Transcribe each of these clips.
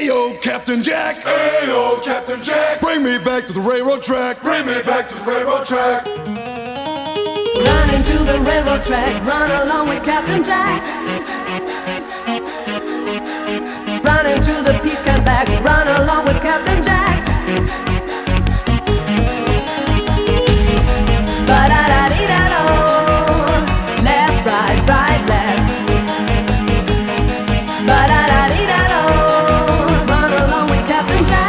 Ayo, Captain Jack. Ayo, Captain Jack. Bring me back to the railroad track. Bring me back to the railroad track. Run into the railroad track. Run along with Captain Jack. Run into the peace camp back. Run along with Captain Jack. Ba-da-da-dee-da-do. Left, right, right, left. Ba-da-da-dee-da-do. Run along with Captain Jack.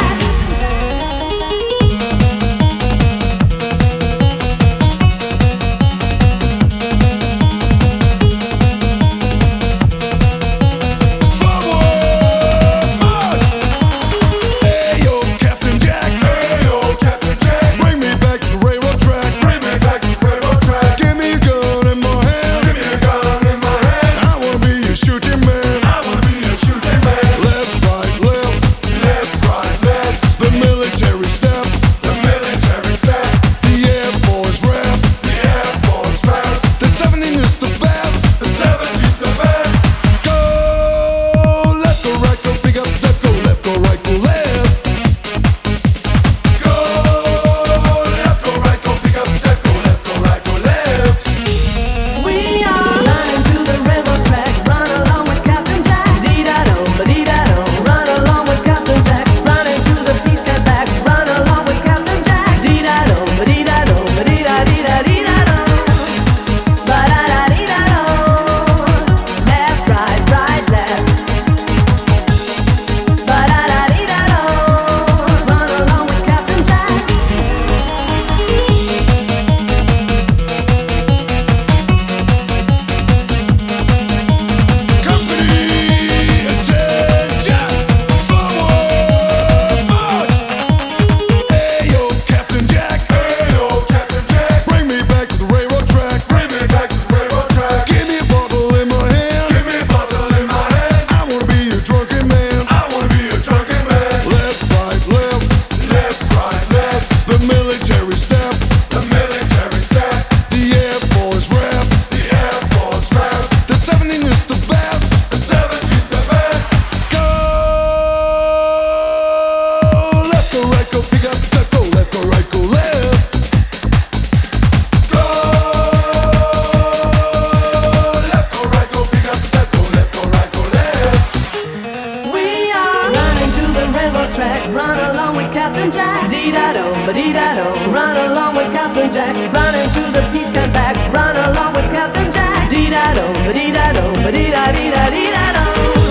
Run along with Captain Jack. Dee-da-do, ba-dee-da-do. Run along with Captain Jack. Run into the peace camp back. Run along with Captain Jack. Dee-da-do, ba-dee-da-do, ba-dee-da-dee-da-dee-da-do.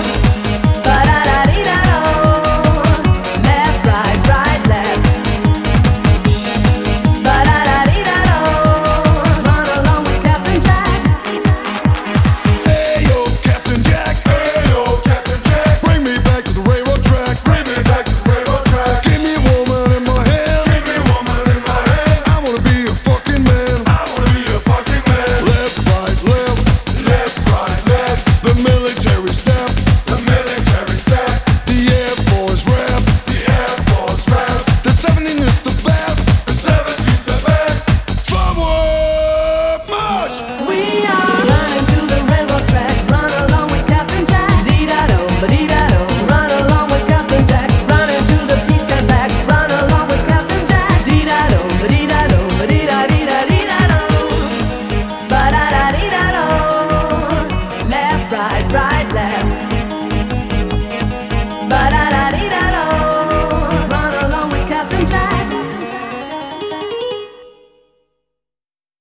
Ba-da-da-dee-da-do. Left, right, right, left. Ba-da-da-dee-da-do. Run along with Captain Jack. Ayo, Captain Jack. Ayo, Captain Jack. Bring me back to the railroad track. Bring me back to the railroad track. Give me a woman in my hand. Give me a woman in my hand. I wanna be a fucking man. I wanna be a fucking man. Left, right, left. Left, right, left. The military step. The military step. The Air Force rap. The Air Force rap. The 17 is the best. The 70's the best. Forward march. We are running to the railroad track. Run along with Captain Jack. Dee-da-do, ba-dee-da-do. Run along with Captain Jack. Run into the peace camp back. Run along with Captain Jack. Dee-da-do, ba-dee-da-do, ba-dee-da-dee-da-dee-da-do. Ba-da-da-dee-da-do. Left, right, right, left. Ba-da-da-dee-da-do. Run along with Captain Jack.